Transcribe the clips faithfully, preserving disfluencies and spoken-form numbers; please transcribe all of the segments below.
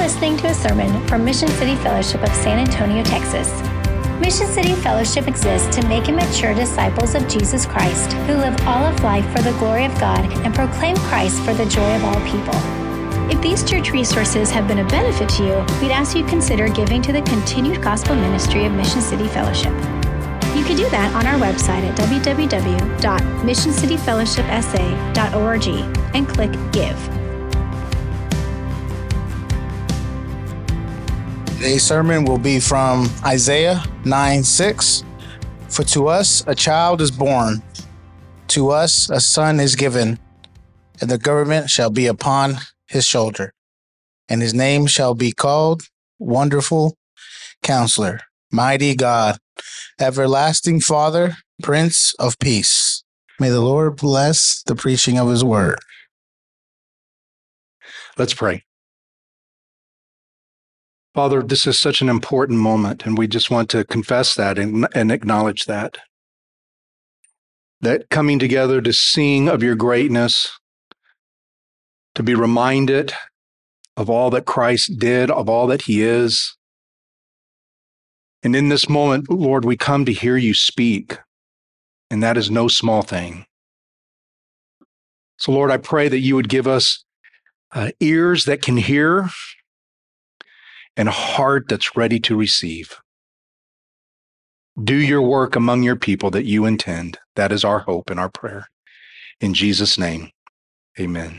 listening to a sermon from Mission City Fellowship of San Antonio, Texas. Mission City Fellowship exists to make and mature disciples of Jesus Christ who live all of life for the glory of God and proclaim Christ for the joy of all people. If these church resources have been a benefit to you, we'd ask you consider giving to the continued gospel ministry of Mission City Fellowship. You can do that on our website at w w w dot mission city fellowship s a dot org and click Give. Today's sermon will be from Isaiah nine six. For to us a child is born, to us a son is given, and the government shall be upon his shoulder, and his name shall be called Wonderful Counselor, Mighty God, Everlasting Father, Prince of Peace. May the Lord bless the preaching of his word. Let's pray. Father, this is such an important moment, and we just want to confess that and, and acknowledge that. That coming together to sing of your greatness, to be reminded of all that Christ did, of all that he is. And in this moment, Lord, we come to hear you speak, and that is no small thing. So, Lord, I pray that you would give us uh, ears that can hear, and a heart that's ready to receive. Do your work among your people that you intend. That is our hope and our prayer. In Jesus' name, amen.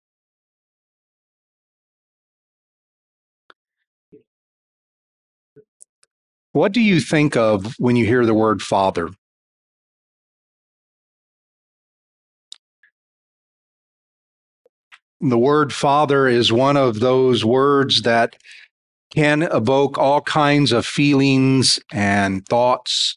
What do you think of when you hear the word Father? The word Father is one of those words that can evoke all kinds of feelings and thoughts.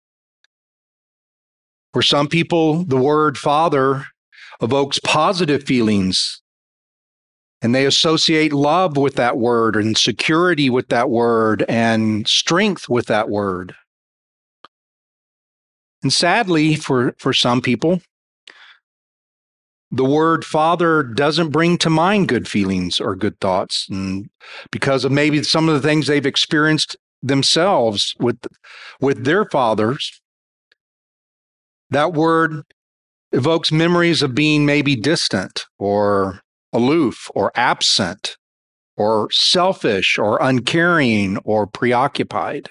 For some people, the word Father evokes positive feelings, and they associate love with that word and security with that word and strength with that word. And sadly, for, for some people, the word Father doesn't bring to mind good feelings or good thoughts, and because of maybe some of the things they've experienced themselves with, with their fathers. That word evokes memories of being maybe distant or aloof or absent or selfish or uncaring or preoccupied.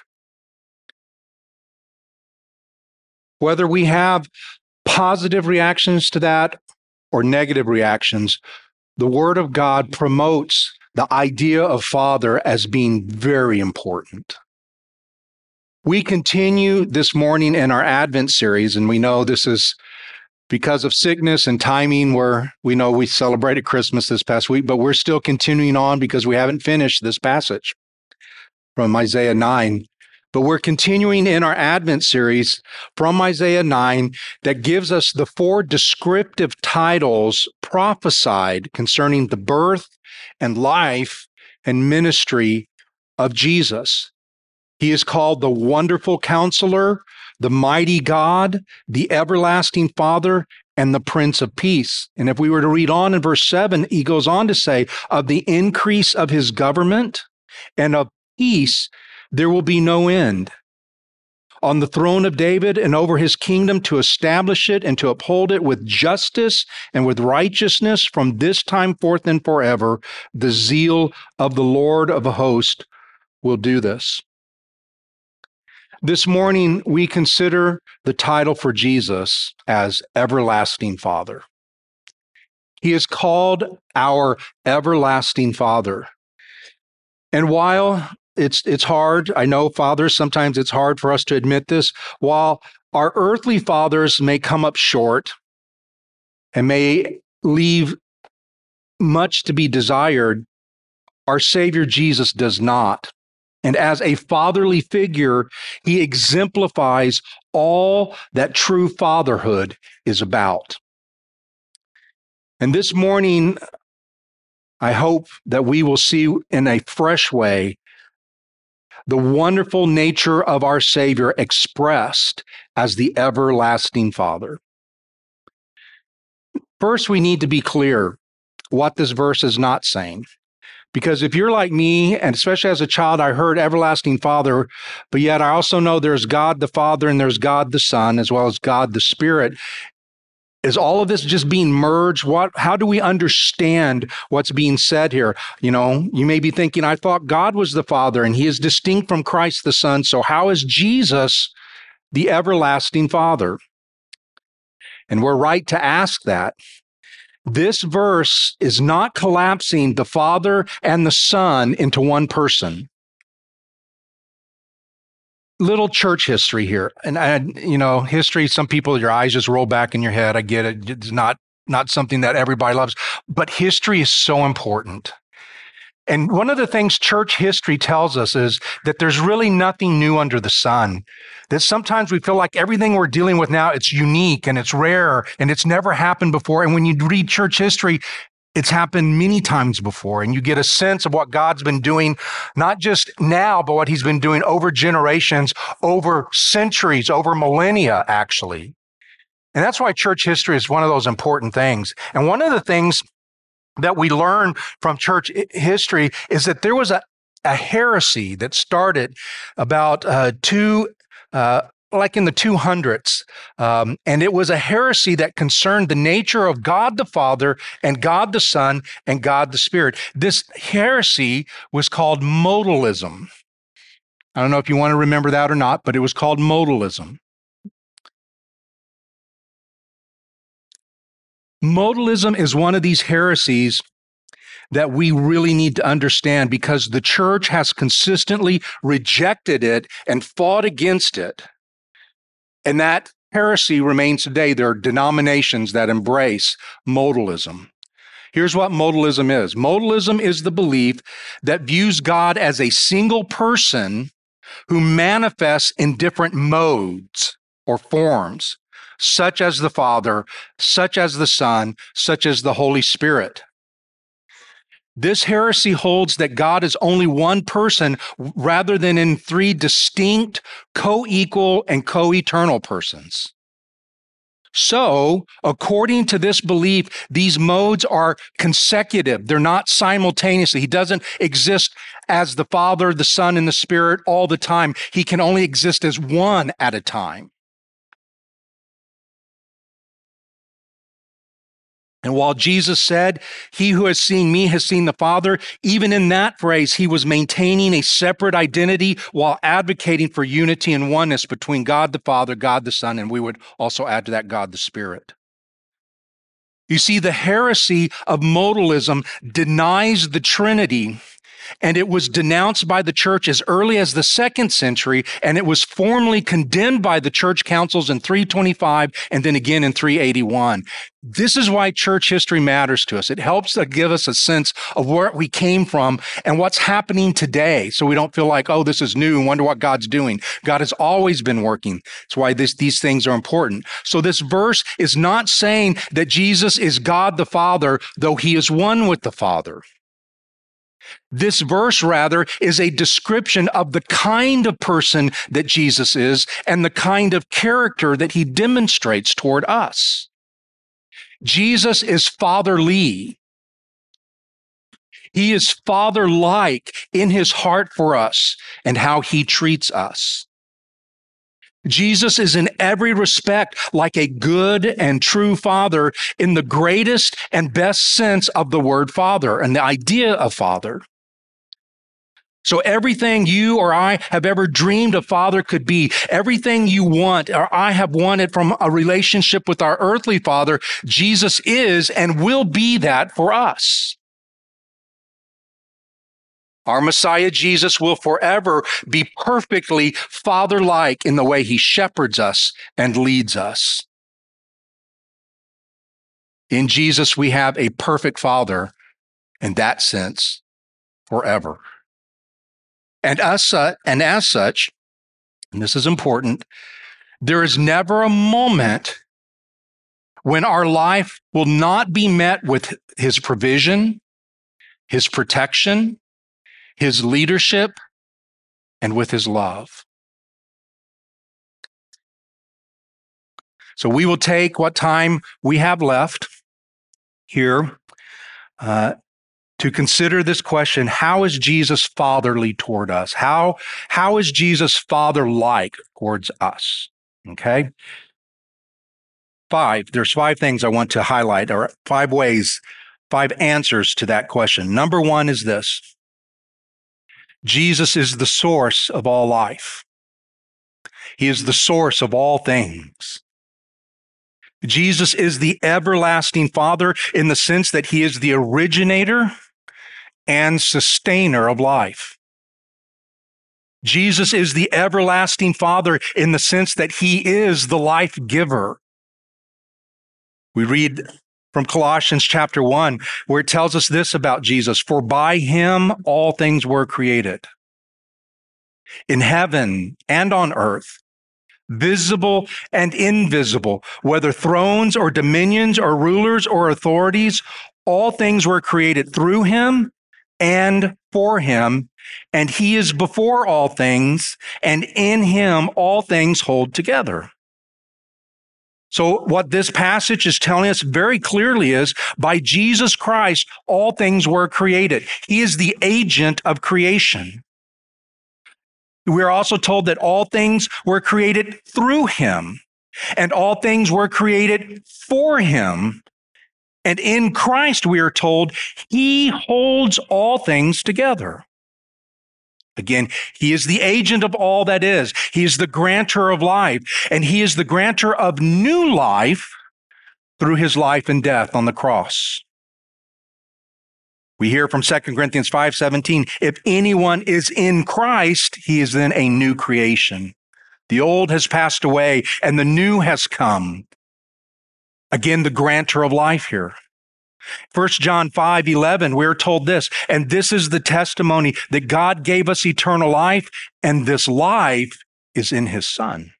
Whether we have positive reactions to that or negative reactions, the Word of God promotes the idea of Father as being very important. We continue this morning in our Advent series, and we know this is because of sickness and timing, where we know we celebrated Christmas this past week, but we're still continuing on because we haven't finished this passage from Isaiah nine. But we're continuing in our Advent series from Isaiah nine that gives us the four descriptive titles prophesied concerning the birth and life and ministry of Jesus. He is called the Wonderful Counselor, the Mighty God, the Everlasting Father, and the Prince of Peace. And if we were to read on in verse seven, he goes on to say, of the increase of his government and of peace, there will be no end. On the throne of David and over his kingdom, to establish it and to uphold it with justice and with righteousness from this time forth and forever. The zeal of the Lord of hosts will do this. This morning, we consider the title for Jesus as Everlasting Father. He is called our Everlasting Father. And while It's it's hard. I know, fathers, sometimes it's hard for us to admit this. While our earthly fathers may come up short and may leave much to be desired, our Savior Jesus does not. And as a fatherly figure, he exemplifies all that true fatherhood is about. And this morning, I hope that we will see in a fresh way the wonderful nature of our Savior expressed as the everlasting Father. First, we need to be clear what this verse is not saying. Because if you're like me, and especially as a child, I heard everlasting Father, but yet I also know there's God the Father and there's God the Son, as well as God the Spirit. Is all of this just being merged? What, how do we understand what's being said here? You know, you may be thinking, I thought God was the Father and he is distinct from Christ the Son. So how is Jesus the everlasting Father? And we're right to ask that. This verse is not collapsing the Father and the Son into one person. Little church history here. And, I, you know, history, some people, your eyes just roll back in your head. I get it. It's not, not something that everybody loves, but history is so important. And one of the things church history tells us is that there's really nothing new under the sun. That sometimes we feel like everything we're dealing with now, it's unique and it's rare and it's never happened before. And when you read church history, it's happened many times before, and you get a sense of what God's been doing, not just now, but what he's been doing over generations, over centuries, over millennia, actually. And that's why church history is one of those important things. And one of the things that we learn from church history is that there was a, a heresy that started about uh, two, uh, like in the two hundreds. Um, and it was a heresy that concerned the nature of God the Father and God the Son and God the Spirit. This heresy was called modalism. I don't know if you want to remember that or not, but it was called modalism. Modalism is one of these heresies that we really need to understand because the church has consistently rejected it and fought against it. And that heresy remains today. There are denominations that embrace modalism. Here's what modalism is. Modalism is the belief that views God as a single person who manifests in different modes or forms, such as the Father, such as the Son, such as the Holy Spirit. This heresy holds that God is only one person rather than in three distinct, co-equal, and co-eternal persons. So, according to this belief, these modes are consecutive. They're not simultaneously. He doesn't exist as the Father, the Son, and the Spirit all the time. He can only exist as one at a time. And while Jesus said, "He who has seen me has seen the Father," even in that phrase, he was maintaining a separate identity while advocating for unity and oneness between God the Father, God the Son, and we would also add to that God the Spirit. You see, the heresy of modalism denies the Trinity, and it was denounced by the church as early as the second century, and it was formally condemned by the church councils in three twenty-five and then again in three eighty-one. This is why church history matters to us. It helps to give us a sense of where we came from and what's happening today, so we don't feel like, oh, this is new and wonder what God's doing. God has always been working. That's why this, these things are important. So this verse is not saying that Jesus is God the Father, though he is one with the Father. This verse, rather, is a description of the kind of person that Jesus is and the kind of character that he demonstrates toward us. Jesus is fatherly. He is father-like in his heart for us and how he treats us. Jesus is in every respect like a good and true father in the greatest and best sense of the word father and the idea of father. So everything you or I have ever dreamed a father could be, everything you want or I have wanted from a relationship with our earthly father, Jesus is and will be that for us. Our Messiah, Jesus, will forever be perfectly father-like in the way he shepherds us and leads us. In Jesus, we have a perfect father in that sense forever. And as, uh, and as such, and this is important, there is never a moment when our life will not be met with his provision, his protection, his leadership, and with his love. So we will take what time we have left here uh, to consider this question: how is Jesus fatherly toward us? How, how is Jesus father-like towards us? Okay? Five, there's five things I want to highlight, or five ways, five answers to that question. Number one is this: Jesus is the source of all life. He is the source of all things. Jesus is the everlasting Father in the sense that he is the originator and sustainer of life. Jesus is the everlasting Father in the sense that he is the life giver. We read from Colossians chapter one, where it tells us this about Jesus: for by him all things were created, in heaven and on earth, visible and invisible, whether thrones or dominions or rulers or authorities, all things were created through him and for him, and he is before all things, and in him all things hold together. So what this passage is telling us very clearly is, by Jesus Christ, all things were created. He is the agent of creation. We are also told that all things were created through him, and all things were created for him. And in Christ, we are told, he holds all things together. Again, he is the agent of all that is. He is the grantor of life, and he is the grantor of new life through his life and death on the cross. We hear from Second Corinthians five seventeen, if anyone is in Christ, he is then a new creation. The old has passed away and the new has come. Again, the grantor of life here. First John five eleven, we're told this: and this is the testimony that God gave us eternal life, and this life is in his Son.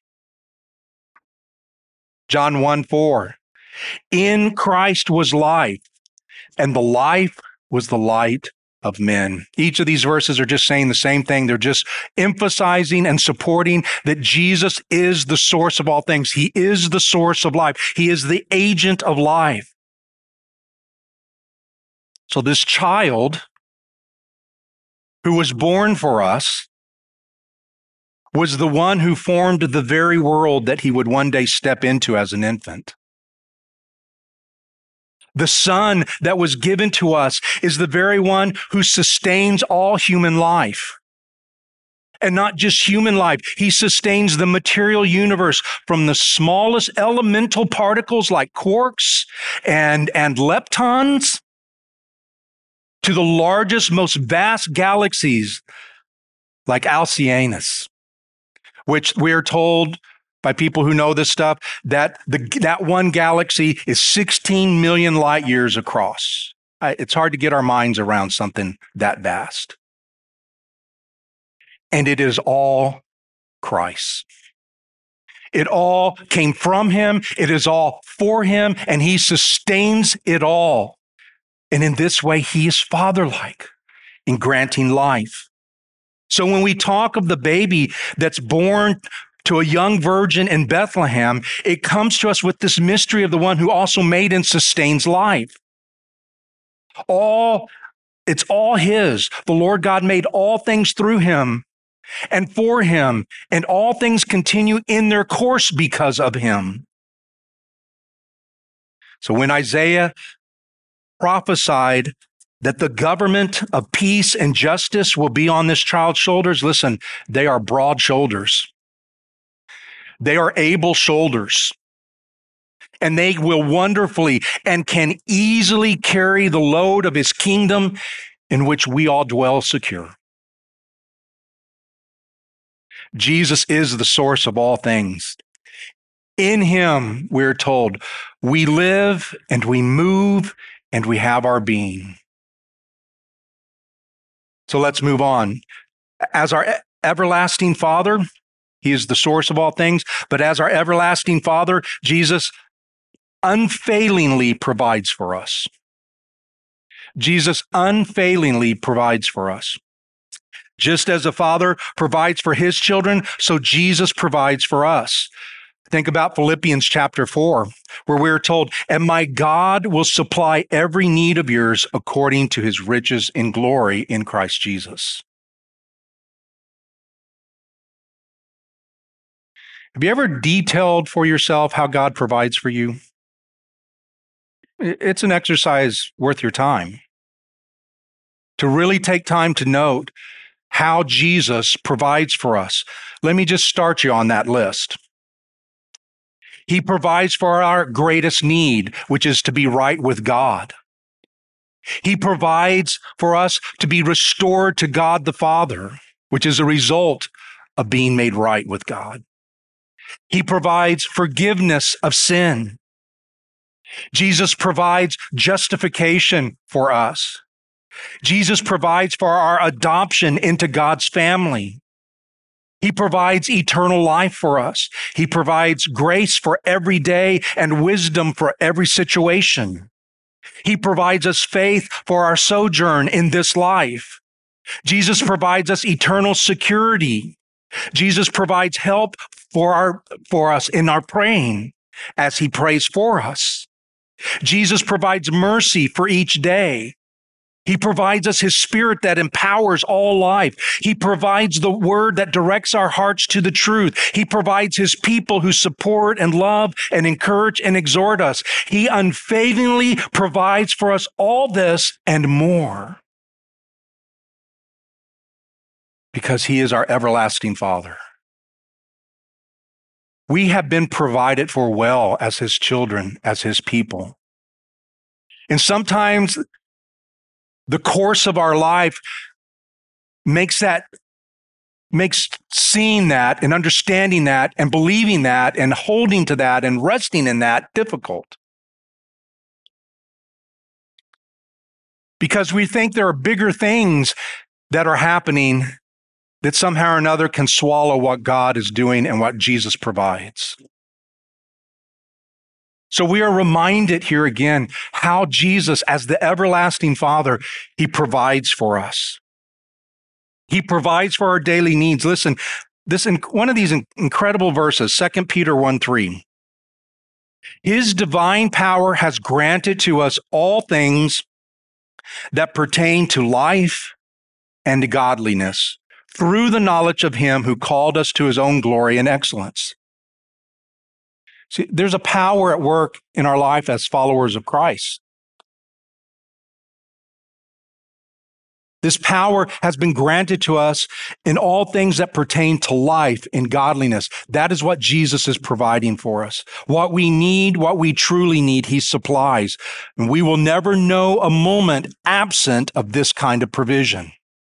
John one four, in Christ was life, and the life was the light of men. Each of these verses are just saying the same thing. They're just emphasizing and supporting that Jesus is the source of all things. He is the source of life. He is the agent of life. So this child who was born for us was the one who formed the very world that he would one day step into as an infant. The Son that was given to us is the very one who sustains all human life. And not just human life, he sustains the material universe from the smallest elemental particles like quarks and, and leptons to the largest, most vast galaxies like Alcyanus, which we are told by people who know this stuff, that the, that one galaxy is sixteen million light years across. It's hard to get our minds around something that vast. And it is all Christ. It all came from him. It is all for him, and he sustains it all. And in this way, he is father-like in granting life. So when we talk of the baby that's born to a young virgin in Bethlehem, it comes to us with this mystery of the one who also made and sustains life. All, it's all his. The Lord God made all things through him and for him, and all things continue in their course because of him. So when Isaiah prophesied that the government of peace and justice will be on this child's shoulders, listen, they are broad shoulders. They are able shoulders, and they will wonderfully and can easily carry the load of his kingdom in which we all dwell secure. Jesus is the source of all things. In him, we're told, we live and we move and we have our being. So let's move on. As our everlasting Father, he is the source of all things, but as our everlasting Father, Jesus unfailingly provides for us. Jesus unfailingly provides for us. Just as a father provides for his children, so Jesus provides for us. Think about Philippians chapter four, where we're told, and my God will supply every need of yours according to his riches in glory in Christ Jesus. Have you ever detailed for yourself how God provides for you? It's an exercise worth your time. To really take time to note how Jesus provides for us. Let me just start you on that list. He provides for our greatest need, which is to be right with God. He provides for us to be restored to God the Father, which is a result of being made right with God. He provides forgiveness of sin. Jesus provides justification for us. Jesus provides for our adoption into God's family. He provides eternal life for us. He provides grace for every day and wisdom for every situation. He provides us faith for our sojourn in this life. Jesus provides us eternal security. Jesus provides help for our, for us in our praying as he prays for us. Jesus provides mercy for each day. He provides us his spirit that empowers all life. He provides the word that directs our hearts to the truth. He provides his people who support and love and encourage and exhort us. He unfailingly provides for us all this and more because he is our everlasting Father. We have been provided for well as his children, as his people. And sometimes the course of our life makes that, makes seeing that and understanding that and believing that and holding to that and resting in that difficult. Because we think there are bigger things that are happening that somehow or another can swallow what God is doing and what Jesus provides. So we are reminded here again how Jesus, as the everlasting Father, he provides for us. He provides for our daily needs. Listen, this one of these incredible verses, Second Peter one three. His divine power has granted to us all things that pertain to life and to godliness through the knowledge of him who called us to his own glory and excellence. See, there's a power at work in our life as followers of Christ. This power has been granted to us in all things that pertain to life and godliness. That is what Jesus is providing for us. What we need, what we truly need, he supplies. And we will never know a moment absent of this kind of provision.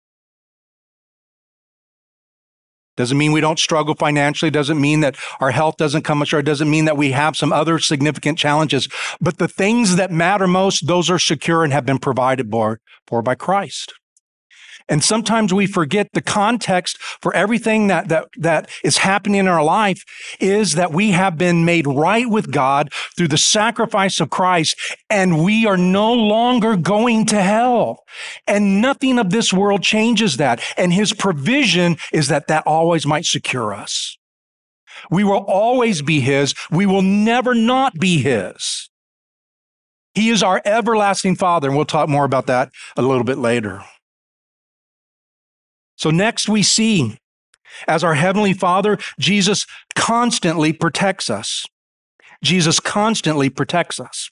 Doesn't mean we don't struggle financially. Doesn't mean that our health doesn't come ashore. Doesn't mean that we have some other significant challenges. But the things that matter most, those are secure and have been provided for, for by Christ. And sometimes we forget the context for everything that, that, that is happening in our life is that we have been made right with God through the sacrifice of Christ, and we are no longer going to hell. And nothing of this world changes that. And his provision is that that always might secure us. We will always be his. We will never not be his. He is our everlasting Father, and we'll talk more about that a little bit later. So next we see, as our Heavenly Father, Jesus constantly protects us. Jesus constantly protects us.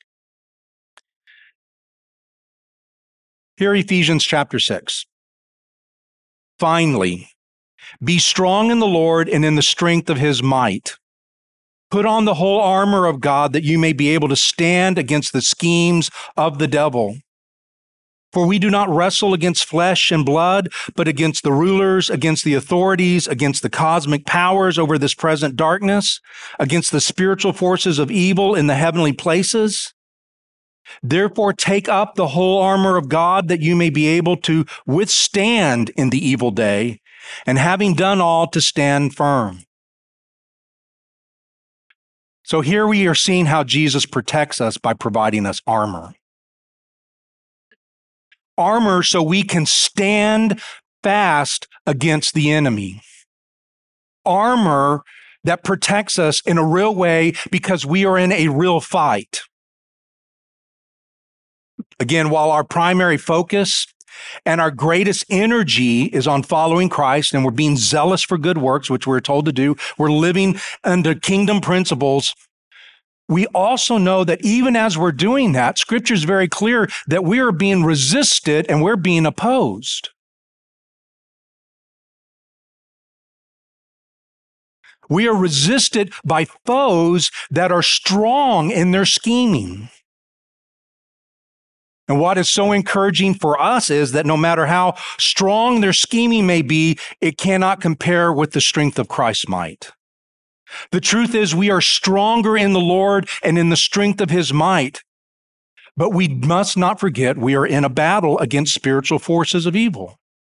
Here, Ephesians chapter six. Finally, be strong in the Lord and in the strength of his might. Put on the whole armor of God that you may be able to stand against the schemes of the devil. For we do not wrestle against flesh and blood, but against the rulers, against the authorities, against the cosmic powers over this present darkness, against the spiritual forces of evil in the heavenly places. Therefore, take up the whole armor of God that you may be able to withstand in the evil day, and having done all, to stand firm. So here we are seeing how Jesus protects us by providing us armor. Armor so we can stand fast against the enemy. Armor that protects us in a real way because we are in a real fight. Again, while our primary focus and our greatest energy is on following Christ, and we're being zealous for good works, which we're told to do, we're living under kingdom principles, we also know that even as we're doing that, Scripture is very clear that we are being resisted and we're being opposed. We are resisted by foes that are strong in their scheming. And what is so encouraging for us is that no matter how strong their scheming may be, it cannot compare with the strength of Christ's might. The truth is we are stronger in the Lord and in the strength of his might. But we must not forget we are in a battle against spiritual forces of evil.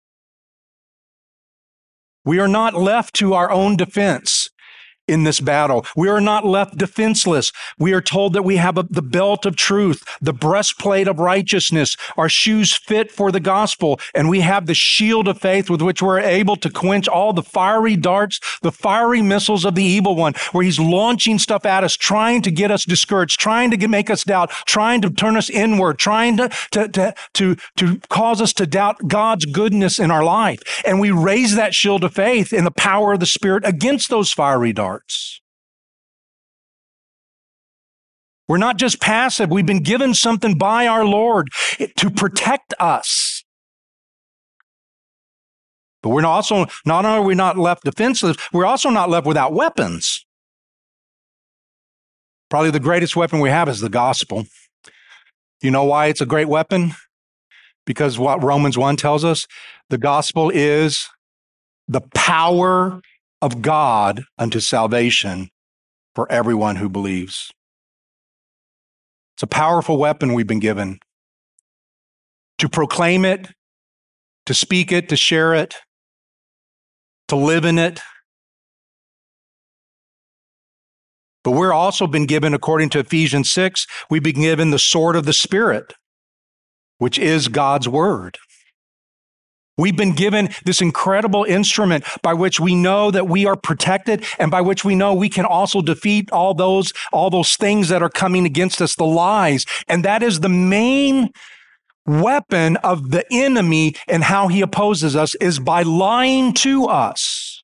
We are not left to our own defense in this battle. We are not left defenseless. We are told that we have a, the belt of truth, the breastplate of righteousness, our shoes fit for the gospel, and we have the shield of faith with which we're able to quench all the fiery darts, the fiery missiles of the evil one, where he's launching stuff at us, trying to get us discouraged, trying to get, make us doubt, trying to turn us inward, trying to, to, to, to, to cause us to doubt God's goodness in our life. And we raise that shield of faith in the power of the Spirit against those fiery darts. We're not just passive. We've been given something by our Lord to protect us. But we're also, not only are we not left defenseless, we're also not left without weapons. Probably the greatest weapon we have is the gospel. You know why it's a great weapon? Because what Romans one tells us, the gospel is the power of God unto salvation for everyone who believes. It's a powerful weapon we've been given to proclaim it, to speak it, to share it, to live in it. But we're also been given, according to Ephesians six, we've been given the sword of the Spirit, which is God's word. We've been given this incredible instrument by which we know that we are protected and by which we know we can also defeat all those, all those things that are coming against us, the lies. And that is the main weapon of the enemy and how he opposes us is by lying to us.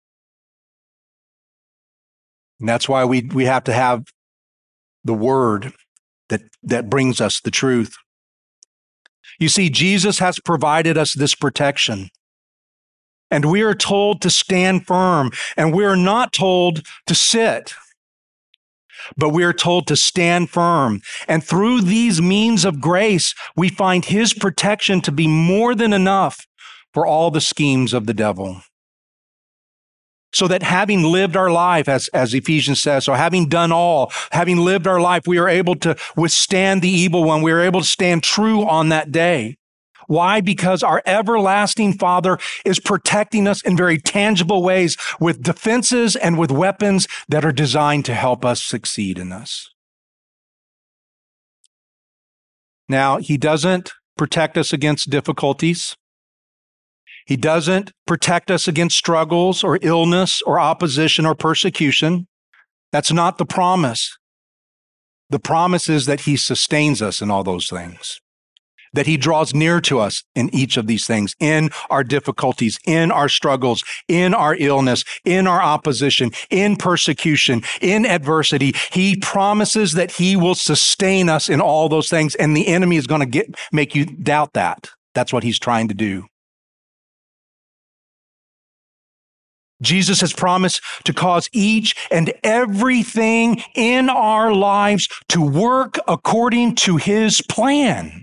And that's why we, we have to have the word that, that brings us the truth. You see, Jesus has provided us this protection. And we are told to stand firm. And we are not told to sit. But we are told to stand firm. And through these means of grace, we find his protection to be more than enough for all the schemes of the devil. So that having lived our life, as, as Ephesians says, so having done all, having lived our life, we are able to withstand the evil one. We are able to stand true on that day. Why? Because our everlasting Father is protecting us in very tangible ways with defenses and with weapons that are designed to help us succeed in this. Now, he doesn't protect us against difficulties. He doesn't protect us against struggles or illness or opposition or persecution. That's not the promise. The promise is that he sustains us in all those things, that he draws near to us in each of these things, in our difficulties, in our struggles, in our illness, in our opposition, in persecution, in adversity. He promises that he will sustain us in all those things, and the enemy is going to get make you doubt that. That's what he's trying to do. Jesus has promised to cause each and everything in our lives to work according to his plan.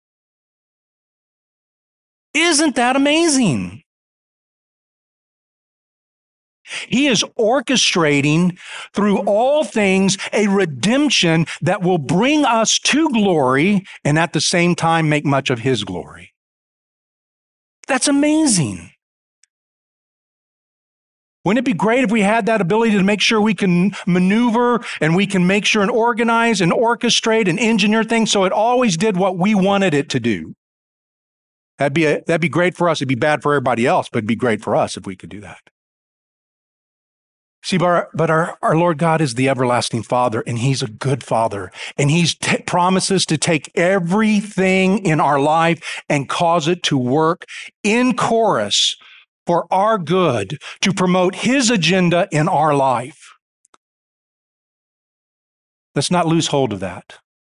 Isn't that amazing? He is orchestrating through all things a redemption that will bring us to glory and at the same time make much of his glory. That's amazing. Wouldn't it be great if we had that ability to make sure we can maneuver and we can make sure and organize and orchestrate and engineer things so it always did what we wanted it to do? That'd be, a, that'd be great for us. It'd be bad for everybody else, but it'd be great for us if we could do that. See, but, our, but our, our Lord God is the everlasting Father, and he's a good Father. And he t- promises to take everything in our life and cause it to work in chorus for our good, to promote his agenda in our life. Let's not lose hold of that.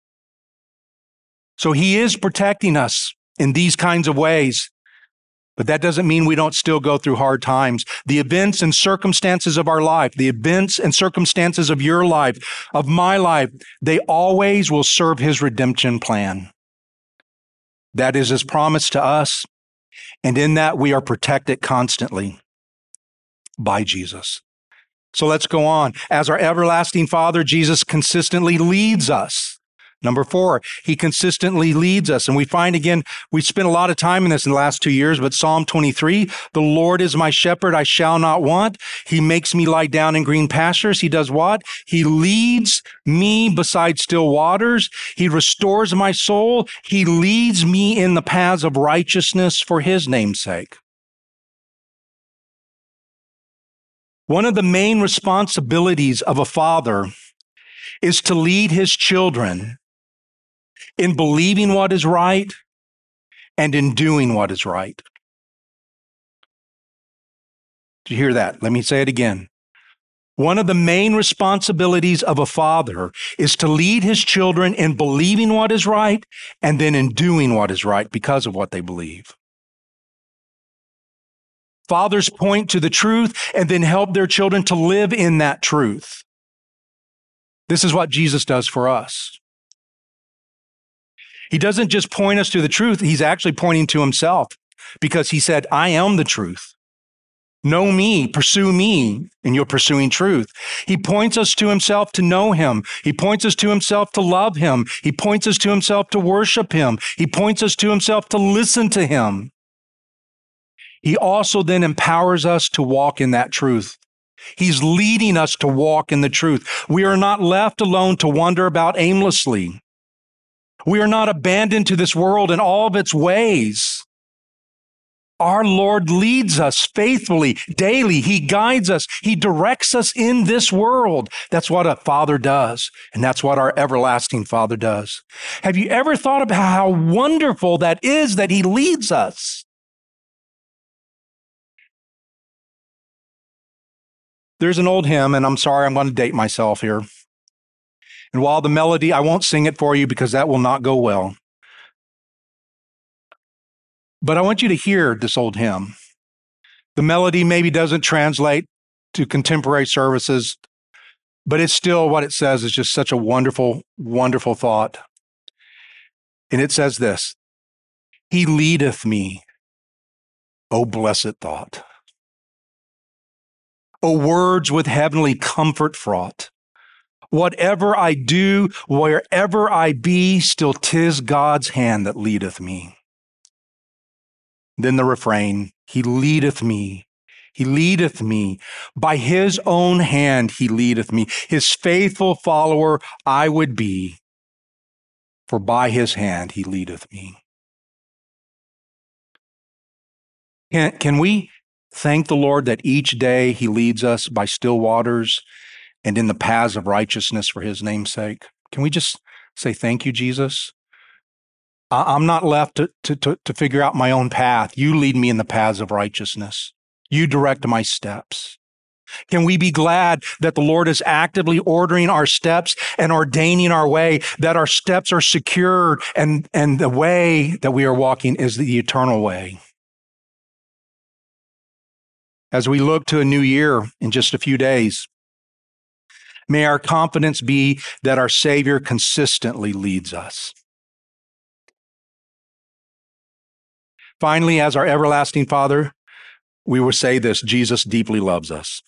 So he is protecting us in these kinds of ways. But that doesn't mean we don't still go through hard times. The events and circumstances of our life, the events and circumstances of your life, of my life, they always will serve his redemption plan. That is his promise to us. And in that, we are protected constantly by Jesus. So let's go on. As our everlasting Father, Jesus consistently leads us. Number four, he consistently leads us. And we find again, we spent a lot of time in this in the last two years, but Psalm twenty-three, the Lord is my shepherd, I shall not want. He makes me lie down in green pastures. He does what? He leads me beside still waters. He restores my soul. He leads me in the paths of righteousness for his name's sake. One of the main responsibilities of a father is to lead his children in believing what is right and in doing what is right. Did you hear that? Let me say it again. One of the main responsibilities of a father is to lead his children in believing what is right and then in doing what is right because of what they believe. Fathers point to the truth and then help their children to live in that truth. This is what Jesus does for us. He doesn't just point us to the truth, he's actually pointing to himself because he said, I am the truth. Know me, pursue me, and you're pursuing truth. He points us to himself to know him. He points us to himself to love him. He points us to himself to worship him. He points us to himself to listen to him. He also then empowers us to walk in that truth. He's leading us to walk in the truth. We are not left alone to wander about aimlessly. We are not abandoned to this world and all of its ways. Our Lord leads us faithfully, daily. He guides us. He directs us in this world. That's what a father does, and that's what our everlasting Father does. Have you ever thought about how wonderful that is that he leads us? There's an old hymn, and I'm sorry, I'm going to date myself here. And while the melody, I won't sing it for you because that will not go well. But I want you to hear this old hymn. The melody maybe doesn't translate to contemporary services, but it's still what it says is just such a wonderful, wonderful thought. And it says this, He leadeth me, O blessed thought. O words with heavenly comfort fraught. Whatever I do, wherever I be, still 'tis God's hand that leadeth me. Then the refrain, He leadeth me, He leadeth me. By His own hand He leadeth me. His faithful follower I would be, for by His hand He leadeth me. Can, can we thank the Lord that each day He leads us by still waters and in the paths of righteousness for His name's sake? Can we just say, thank you, Jesus? I'm not left to, to, to, to figure out my own path. You lead me in the paths of righteousness. You direct my steps. Can we be glad that the Lord is actively ordering our steps and ordaining our way, that our steps are secured and, and the way that we are walking is the eternal way? As we look to a new year in just a few days, may our confidence be that our Savior consistently leads us. Finally, as our everlasting Father, we will say this, Jesus deeply loves us.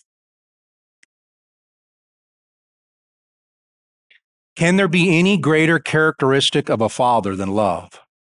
Can there be any greater characteristic of a father than love?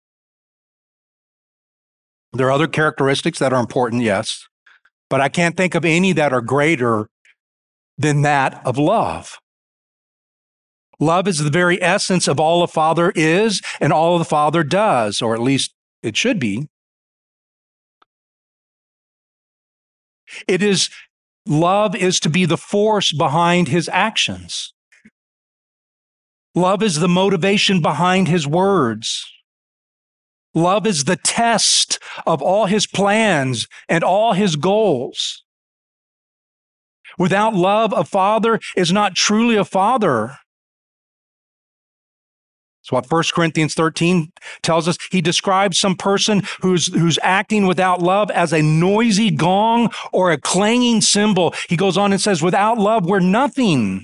There are other characteristics that are important, yes, but I can't think of any that are greater than that of love. Love is the very essence of all a father is and all the father does, or at least it should be. It is Love is to be the force behind his actions. Love is the motivation behind his words. Love is the test of all his plans and all his goals. Without love, a father is not truly a father. That's what First Corinthians thirteen tells us. He describes some person who's, who's acting without love as a noisy gong or a clanging cymbal. He goes on and says, without love, we're nothing.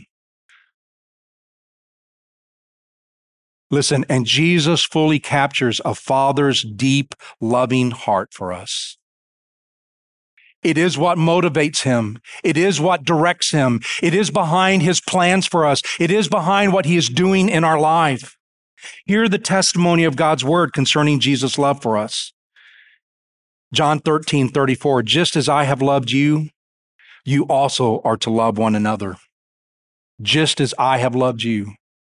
Listen, and Jesus fully captures a father's deep, loving heart for us. It is what motivates him. It is what directs him. It is behind his plans for us. It is behind what he is doing in our life. Hear the testimony of God's word concerning Jesus' love for us. John thirteen thirty-four, just as I have loved you, you also are to love one another. Just as I have loved you.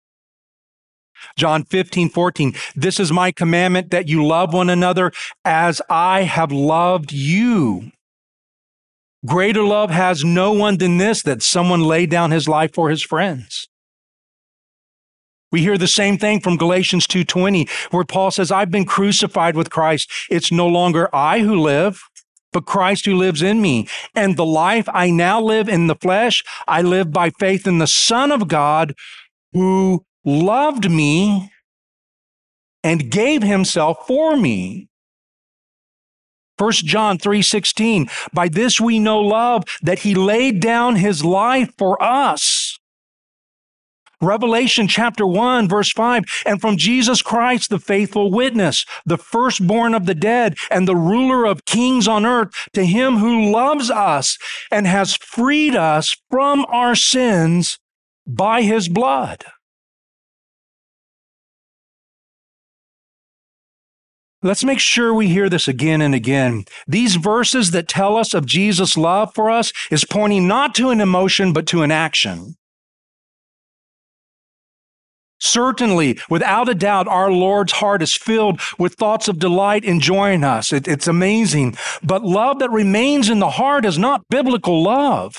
John fifteen fourteen, this is my commandment that you love one another as I have loved you. Greater love has no one than this, that someone laid down his life for his friends. We hear the same thing from Galatians two twenty, where Paul says, I've been crucified with Christ. It's no longer I who live, but Christ who lives in me. And the life I now live in the flesh, I live by faith in the Son of God who loved me and gave himself for me. First John three sixteen, by this we know love, that he laid down his life for us. Revelation chapter one, verse five, and from Jesus Christ, the faithful witness, the firstborn of the dead, and the ruler of kings on earth, to him who loves us and has freed us from our sins by his blood. Let's make sure we hear this again and again. These verses that tell us of Jesus' love for us is pointing not to an emotion, but to an action. Certainly, without a doubt, our Lord's heart is filled with thoughts of delight in joining us. It, it's amazing. But love that remains in the heart is not biblical love.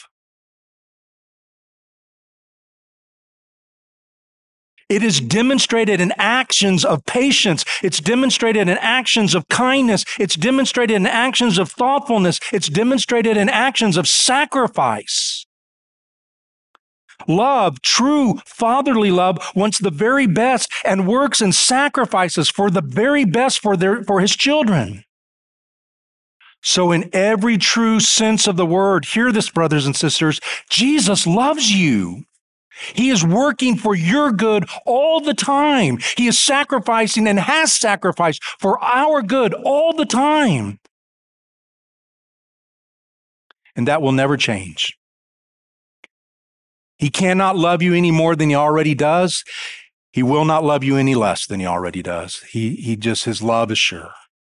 It is demonstrated in actions of patience. It's demonstrated in actions of kindness. It's demonstrated in actions of thoughtfulness. It's demonstrated in actions of sacrifice. Love, true fatherly love, wants the very best and works and sacrifices for the very best for their, for his children. So in every true sense of the word, hear this, brothers and sisters, Jesus loves you. He is working for your good all the time. He is sacrificing and has sacrificed for our good all the time. And that will never change. He cannot love you any more than he already does. He will not love you any less than he already does. He, he just, his love is sure.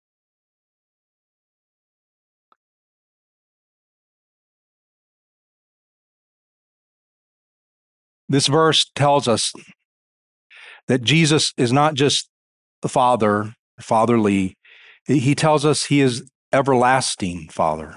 This verse tells us that Jesus is not just the Father, fatherly. He tells us he is everlasting Father.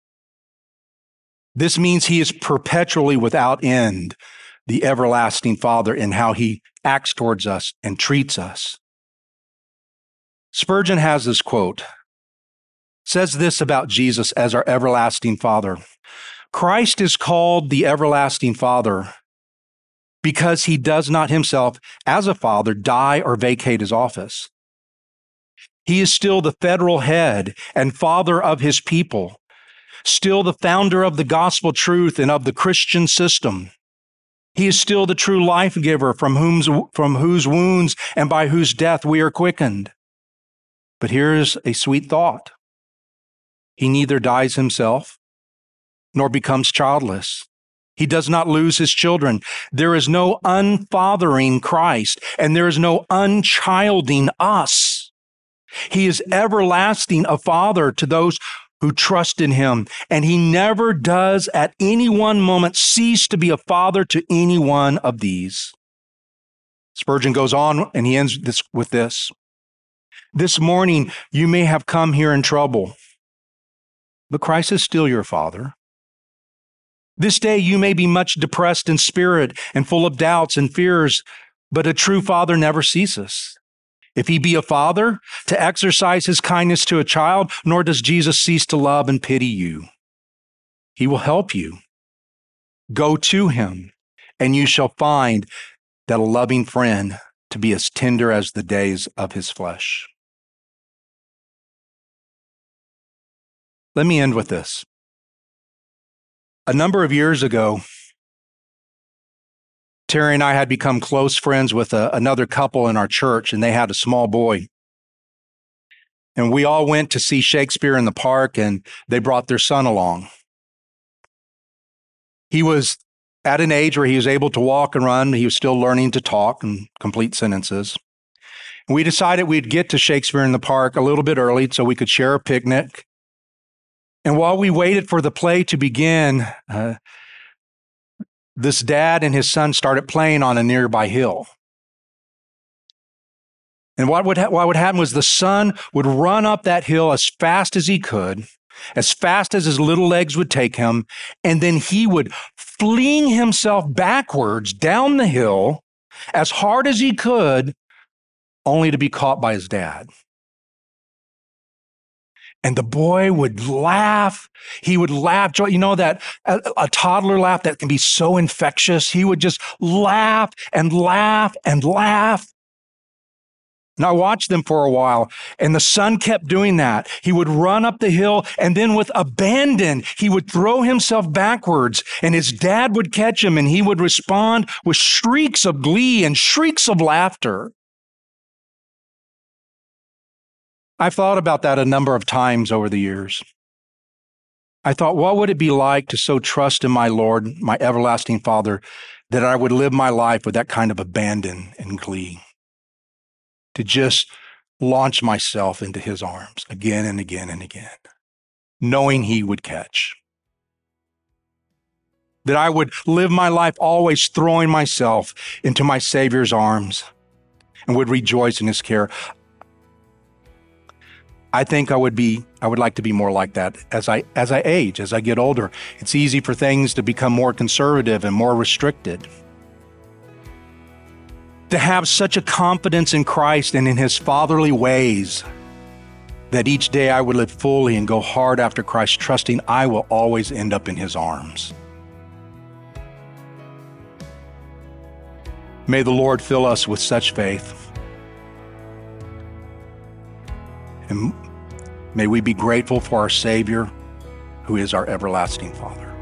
This means he is perpetually without end, the everlasting Father, in how he acts towards us and treats us. Spurgeon has this quote, says this about Jesus as our everlasting Father. Christ is called the everlasting Father because he does not himself, as a father, die or vacate his office. He is still the federal head and father of his people, still the founder of the gospel truth and of the Christian system. He is still the true life giver from whom's, from whose wounds and by whose death we are quickened. But here's a sweet thought. He neither dies himself nor becomes childless. He does not lose his children. There is no unfathering Christ, and there is no unchilding us. He is everlasting, a father to those who trust in him, and he never does at any one moment cease to be a father to any one of these. Spurgeon goes on, and he ends this with this. This morning, you may have come here in trouble, but Christ is still your father. This day you may be much depressed in spirit and full of doubts and fears, but a true father never ceases. If he be a father, to exercise his kindness to a child, nor does Jesus cease to love and pity you. He will help you. Go to him, and you shall find that a loving friend to be as tender as the days of his flesh. Let me end with this. A number of years ago, Terry and I had become close friends with a, another couple in our church, and they had a small boy. And we all went to see Shakespeare in the park, and they brought their son along. He was at an age where he was able to walk and run. He was still learning to talk and complete sentences. And we decided we'd get to Shakespeare in the park a little bit early so we could share a picnic. And while we waited for the play to begin, uh, this dad and his son started playing on a nearby hill. And what would, ha- what would happen was the son would run up that hill as fast as he could, as fast as his little legs would take him, and then he would fling himself backwards down the hill as hard as he could, only to be caught by his dad. And the boy would laugh. He would laugh. You know that a, a toddler laugh that can be so infectious. He would just laugh and laugh and laugh. And I watched them for a while, and the son kept doing that. He would run up the hill, and then with abandon, he would throw himself backwards, and his dad would catch him, and he would respond with shrieks of glee and shrieks of laughter. I've thought about that a number of times over the years. I thought, what would it be like to so trust in my Lord, my everlasting Father, that I would live my life with that kind of abandon and glee? To just launch myself into his arms again and again and again, knowing he would catch. That I would live my life always throwing myself into my Savior's arms and would rejoice in his care. I think I would be, I would like to be more like that as I, as I age, as I get older. It's easy for things to become more conservative and more restricted. To have such a confidence in Christ and in his fatherly ways that each day I would live fully and go hard after Christ, trusting I will always end up in his arms. May the Lord fill us with such faith. And may we be grateful for our Savior, who is our everlasting Father.